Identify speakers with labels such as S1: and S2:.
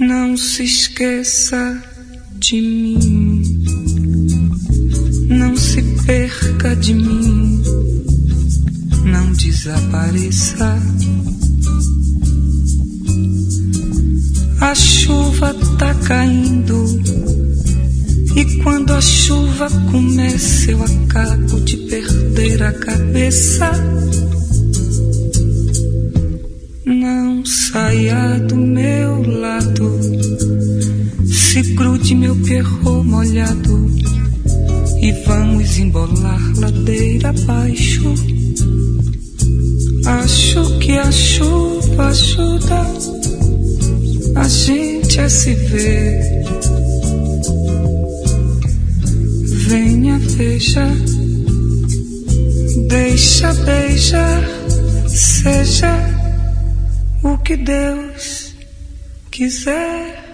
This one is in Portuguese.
S1: Não se esqueça de mim, não se perca de mim, não desapareça. A chuva tá caindo e quando a chuva começa eu acabo de perder a cabeça. Não saia do meu lado, se grude meu perro molhado e vamos embolar ladeira abaixo. Acho que a chuva ajuda a gente a se ver. Venha, veja, deixa, beija, seja o que Deus quiser.